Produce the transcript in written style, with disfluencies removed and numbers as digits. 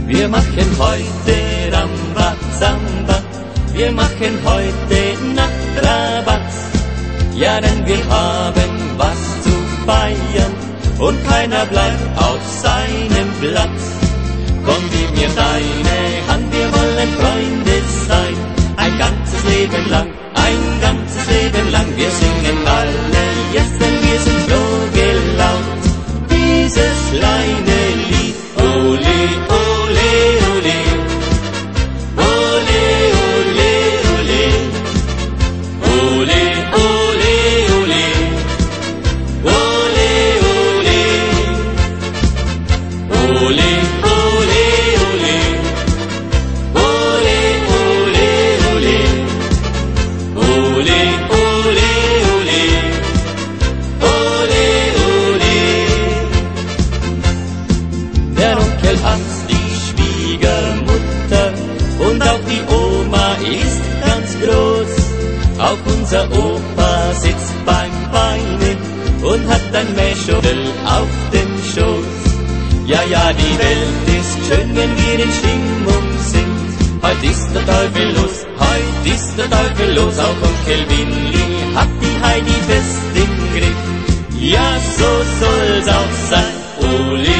Wir machen heute Rambazamba, wir machen heute Nachtrabatz. Ja, denn wir haben was zu feiern und keiner bleibt auf seinem Platz. Komm, gib mir deine Hand, wir wollen Freunde sein. Ein ganzes Leben lang, ein ganzes Leben lang. Wir singen alle jetzt, denn wir sind froh gelaunt. Dieses kleine Lied, ole, ole, ole. Ole, ole, ole. Ole, ole, ole. Ole, ole. Ole, ole, ole. Ole, ole, ole. Ole, ole, ole. Ole, ole. Der Onkel Hans, die Schwiegermutter und auch die Oma ist ganz groß. Auch unser Opa sitzt beim Weine und hat ein Mäschel auf dem Schoß. Ja, ja, die Welt ist schön, wenn wir in Stimmung sind. Heut ist der Teufel los, heut ist der Teufel los. Auch Onkel Willi hat die Heidi fest im Griff. Ja, so soll's auch sein. Ole,